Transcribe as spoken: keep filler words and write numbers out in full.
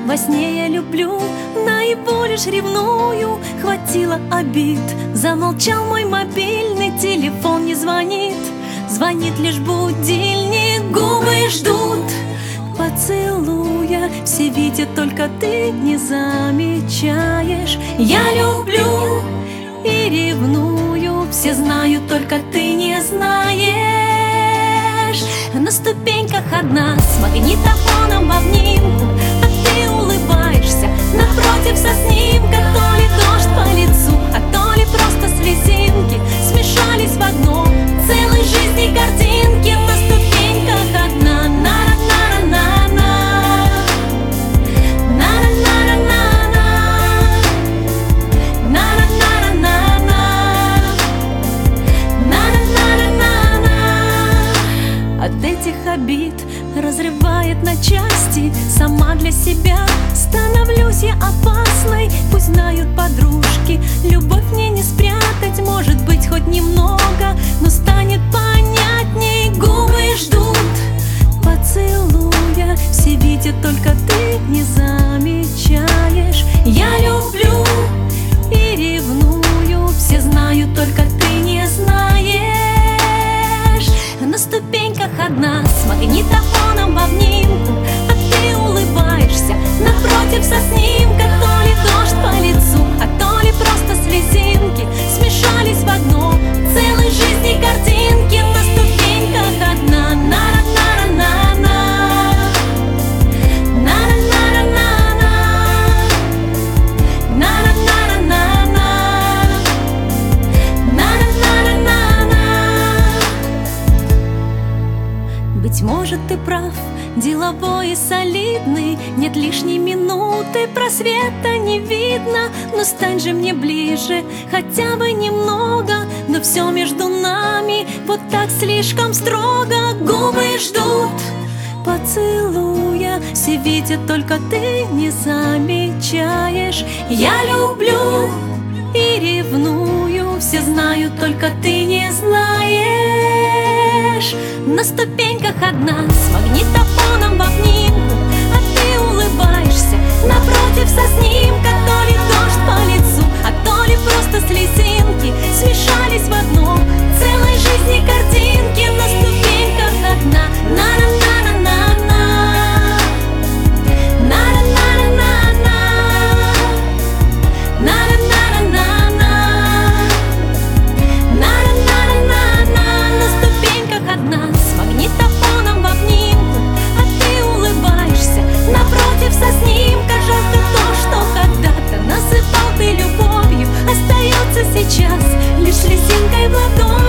Во сне я люблю, наяву лишь ревную. Хватило обид, замолчал мой мобильный телефон, не звонит, звонит лишь будильник. Губы ждут поцелуя, все видят, только ты не замечаешь. Я люблю и ревную, все знают, только ты не знаешь. На ступеньках одна с магнитофоном в обнимку, а ты улыбаешься напротив со снимка. То ли дождь по лицу, а то ли просто слезинки смешались в одно целой жизни картинки. На ступеньках одна, на-на-на-на-на, на-на-на-на-на, на-на-на-на-на, на-на-на-на-на. От этих обид разрывает на части, сама для себя становлюсь я опасной. Пусть знают подружки, любовь мне не спрятать, может быть хоть немного, но станет понятней. Губы ждут поцелуя, все видят, только ты не замечаешь. Я люблю и ревную, все знают, только ты не знаешь. На ступеньках одна с магнитофоном в обнимку, а ты улыбаешься напротив со снимка. То ли дождь по лицу, а то ли просто слезинки смешались в одно целой жизни картинки. На ступеньках одна, на-на-на-на-на, на-на-на-на-на, на-на-на-на-на, на-на-на-на-на. Быть может, ты прав, деловой и солидный, нет лишней минуты, просвета не видно. Но стань же мне ближе, хотя бы немного, но все между нами вот так слишком строго. Губы ждут поцелуя, все видят, только ты не замечаешь. Я люблю и ревную, все знают, только ты не знаешь. На ступеньках одна с магнитофоном в обнимку, а ты улыбаешься напротив со снимка. То ли дождь по лицу, а то ли просто слезинки смешались в одно целой жизни картинки. На ступеньках одна, на-на-на-на-на, на-на-на-на-на, на-на-на-на-на, на-на-на-на-на. На ступеньках одна с магнитофоном в обнимку, а ты улыбаешься напротив со снимка. Жалко то, что когда-то называл ты любовью, остается сейчас лишь слезинкой в ладони.